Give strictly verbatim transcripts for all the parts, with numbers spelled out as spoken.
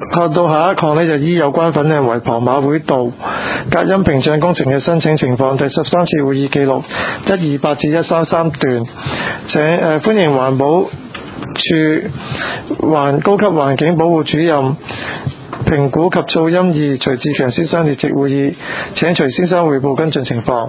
到下一項呢，就依有關粉嶺圍旁馬會道隔音屏障工程嘅申請情況，第十三次會議記錄一二八至一三三段，請誒、呃、歡迎環保署環高級環境保護主任評估及噪音二徐志強先生列席會議，請徐先生匯報跟進情況。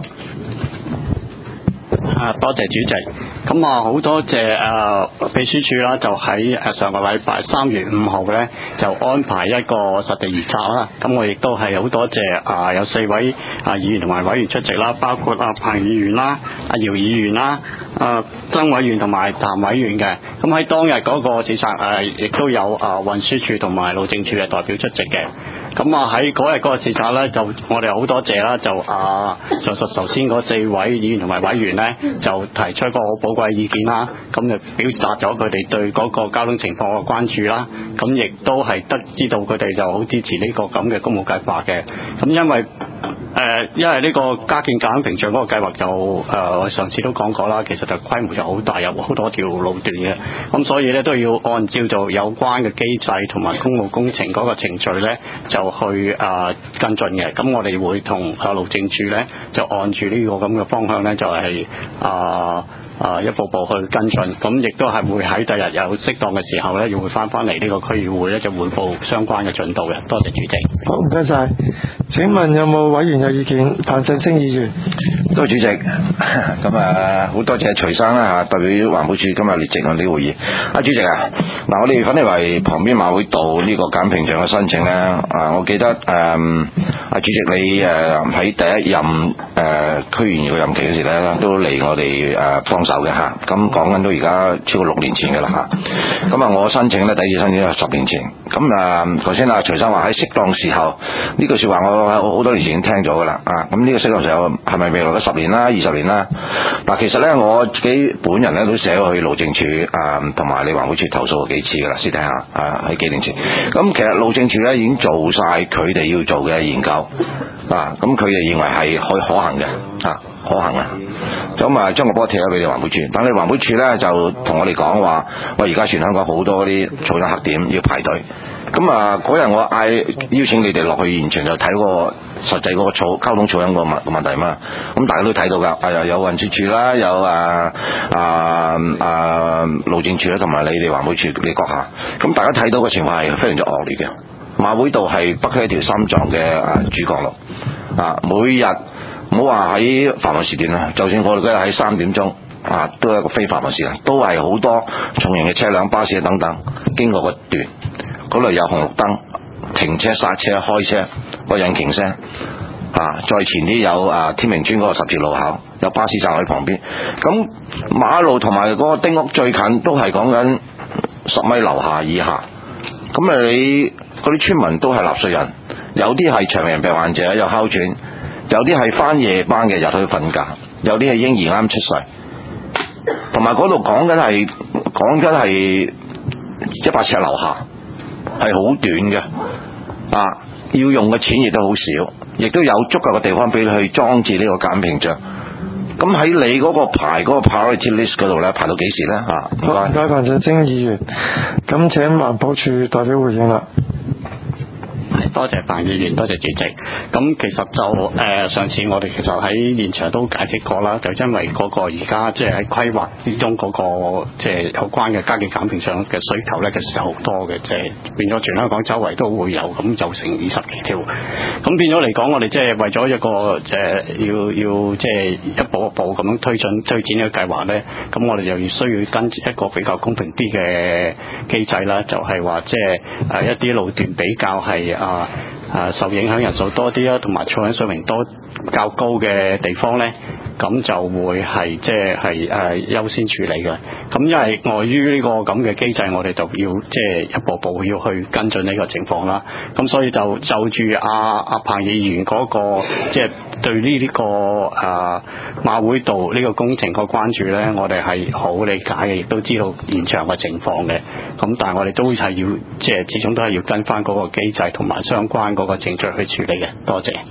啊，多謝主席。咁啊，好多謝誒、呃、秘書處啦，就喺誒上個禮拜三月五號咧，就安排一個實地視察啦。咁我亦都係好多謝啊、呃，有四位啊、呃、議員同埋委員出席啦，包括阿、呃、彭議員啦、阿姚議員啦、啊曾委員同埋譚委員嘅。咁喺當日嗰個視察誒，亦、呃、都有啊、呃、運輸署同埋路政署嘅代表出席嘅。咁啊喺嗰日嗰個視察咧，就我哋好多謝啦，就啊、呃、上述頭先嗰四位議員同埋委員咧，就提出一個好寶貴意見啦，咁就表達咗佢哋對嗰個交通情況嘅關注啦，咁亦都係得知道佢哋就好支持呢個咁嘅公務計劃嘅。咁因為誒、呃，因為呢個加建隔音屏障嗰個計劃就誒，我、呃、上次都講過啦，其實就規模就好大，有好多條路段嘅，咁所以咧都要按照做有關嘅機制同埋公務工程嗰個程序咧，就去誒、呃、跟進嘅。咁我哋會同啊路政署咧，就按住呢個咁嘅方向咧，就係、是、啊。呃啊，一步步去跟進，咁亦都係會喺第日有適當嘅時候咧，要會翻翻嚟呢個區議會咧，就匯報相關嘅進度嘅。多謝主席。 好，唔該晒。請問有冇委員有意見？彭振清議員。 多謝主席。咁啊，好多謝徐生啦嚇，代表環保署今日列席我哋呢個會議。啊，主席啊，嗱，我哋粉嶺圍旁邊馬會道呢個隔音屏障嘅申請咧，啊，我記得誒，啊、嗯、主席你誒喺第一任誒、呃、區議員嘅任期嗰時咧，都嚟我哋誒幫手嘅嚇，咁講緊都而家超過六年前嘅啦嚇。咁啊，我申請咧，第二次申請係十年前。咁啊，頭先啊徐生話喺適當時候呢句説話我，我好多年前已經聽咗嘅啦啊。咁呢個適當時候係咪未來嘅十年啦、二十年啦？嗱，其實咧我自己本人咧都寫過去路政署啊，同埋你環保署投訴過幾次嘅啦，私底下啊喺幾年前。咁其實路政署咧已經做晒佢哋要做嘅研究啊，咁佢哋認為係可可行嘅啊。可行啊！咁啊，將個波踢咗俾你環保署，但係環保署咧就同我哋講話，喂，而家全香港好多嗰啲噪音黑點要排隊。咁啊，嗰日我嗌邀請你哋落去現場就睇個實際嗰個噪交通噪音個問個問題嘛。咁大家都睇到㗎，啊有運輸署啦，有啊啊啊路政署啦，同埋你哋環保署你閣下。咁大家睇到個情況係非常之惡劣嘅。馬會道係北區一條心臟嘅啊主幹路啊，每日。唔好話喺繁忙時段啦，就算我哋嗰日喺三點鐘啊，都係一個非繁忙時段，都係好多重型嘅車輛、巴士等等經過個段，嗰度有紅綠燈、停車、剎車、開車、個引擎聲啊，再前啲有啊天明村嗰個十字路口，有巴士站喺旁邊。咁馬路同埋嗰個丁屋最近都係講緊十米樓下以下。咁啊，你嗰啲村民都係納稅人，有啲係長期病患者，有哮喘。有啲係翻夜班嘅，日去瞓覺；有啲係嬰兒啱出世，同埋嗰度講緊係講緊係一百尺樓下，係好短嘅啊！要用嘅錢亦都好少，亦都有足夠嘅地方俾你去裝置呢個隔音屏障。咁喺你嗰個排嗰個 priority list 嗰度咧，排到幾時咧？啊，唔該。唔該， 彭振清議員。咁請環保署代表回應啦。 多謝彭議員，多謝主席。咁其實就誒、呃、上次我哋其實喺現場都解釋過啦，就因為嗰個而家即係喺規劃之中嗰、那個即係、就是、有關嘅加建隔音屏障嘅需求咧，其實好多嘅，即、就、係、是、變咗全香港周圍都會有，咁就成二十幾條。咁變咗嚟講，我哋即係為咗一個即係、呃、要要即係一步一步咁樣推進推展呢個計劃咧，咁我哋又要需要跟一個比較公平啲嘅機制啦，就係話即係誒一啲路段比較係啊。啊，受影響人數多啲啦，同埋噪音水平多較高嘅地方咧，咁就會係即係係誒優先處理嘅。咁因為礙於呢個咁嘅機制，我哋就要即係一步步要去跟進呢個情況啦。咁所以就就住阿阿彭議員嗰個即係對呢呢個誒馬會道呢個工程個關注咧，我哋係好理解嘅，亦都知道現場嘅情況嘅。咁但係我哋都係要即係始終都係要跟翻嗰個機制同埋相關嗰個程序去處理嘅。多謝。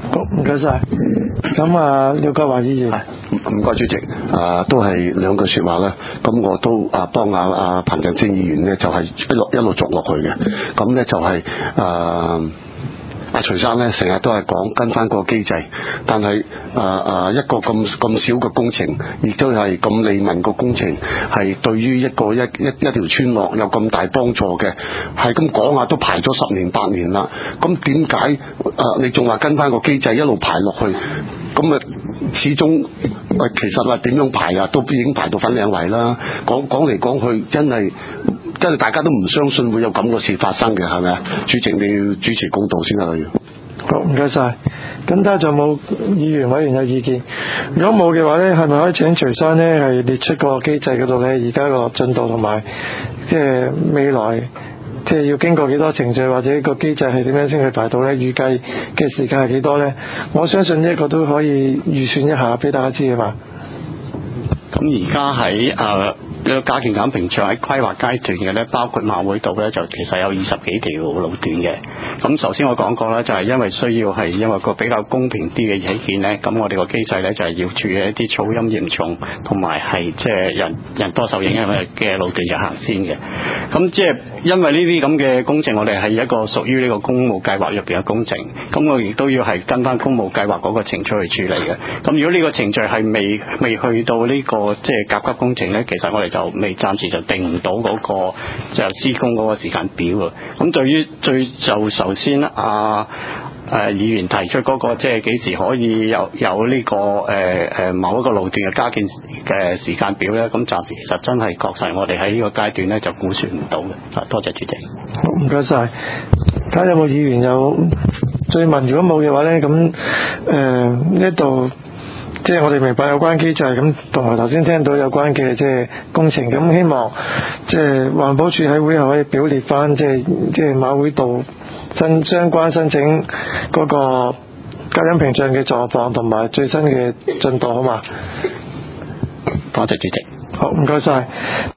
好，唔該晒。咁啊，廖國華議員， 唔唔該主席，啊都係兩句説話啦。咁我都啊幫阿阿彭振清議員呢，就係、是、一路一路續落去嘅。咁呢就係、是、啊。阿徐生咧成日都係講跟翻個機制，但係啊啊一個咁咁少嘅工程，亦都係咁利民個工程，係對於一個一一一條村落有咁大幫助嘅，係咁講啊都排咗十年八年啦。咁點解啊你仲話跟翻個機制一路排落去？咁啊始終喂其實話點樣排啊，都已經排到粉嶺圍啦。講講嚟講去，真係真係大家都唔相信會有咁嘅事發生嘅，係咪啊？主席你要主持公道先啊！ 好，唔該晒。咁睇下仲有冇議員委員有意見？如果冇嘅話呢，係咪可以請徐生呢係列出個機制嗰度呢？而家個進度同埋即係未來即係要經過幾多程序，或者個機制係點樣先去排到呢？預計嘅時間係幾多呢？我相信呢一個都可以預算一下俾大家知嘅嘛。 咁而家喺誒呢個加建減屏障喺規劃階段嘅咧，包括馬會道咧，就其實有二十幾條路段嘅。咁首先我講過啦，就係、是、因為需要係因為個比較公平啲嘅起見咧，咁我哋個機制咧就係、是、要處理一啲噪音嚴重同埋係即係人人多受影響嘅路段就行先嘅。咁即係因為呢啲咁嘅工程，我哋係一個屬於呢個公務計劃入邊嘅工程，咁我亦都要係跟翻公務計劃嗰個程序去處理嘅。咁如果呢個程序係未未去到呢、這個即係甲級工程咧，其實我哋就未暫時就定唔到嗰個就施工嗰個時間表啊。咁對於最就首先啊誒、呃、議員提出嗰、那個即係幾時可以有有呢、這個誒誒、呃、某一個路段嘅加建嘅時間表咧，咁暫時其實真係確實我哋喺呢個階段咧就估算唔到嘅。啊，多謝主席。 好，唔該晒。睇下有冇議員有追問，如果冇嘅話咧，咁誒呢度。即係我哋明白有關機制，咁同埋頭先聽到有關嘅即係工程，咁希望即係環保署喺會後可以表列翻即係即係馬會道申相關申請嗰個加減屏障嘅狀況同埋最新嘅進度，好嘛？ 多謝主席。 好，唔該晒。